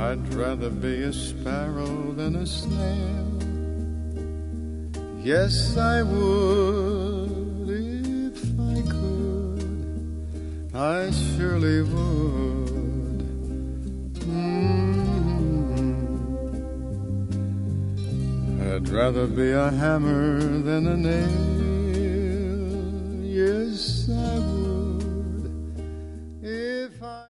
I'd rather be a sparrow than a snail. Yes, I would if I could. I surely would. I'd rather be a hammer than a nail. Yes, I would if I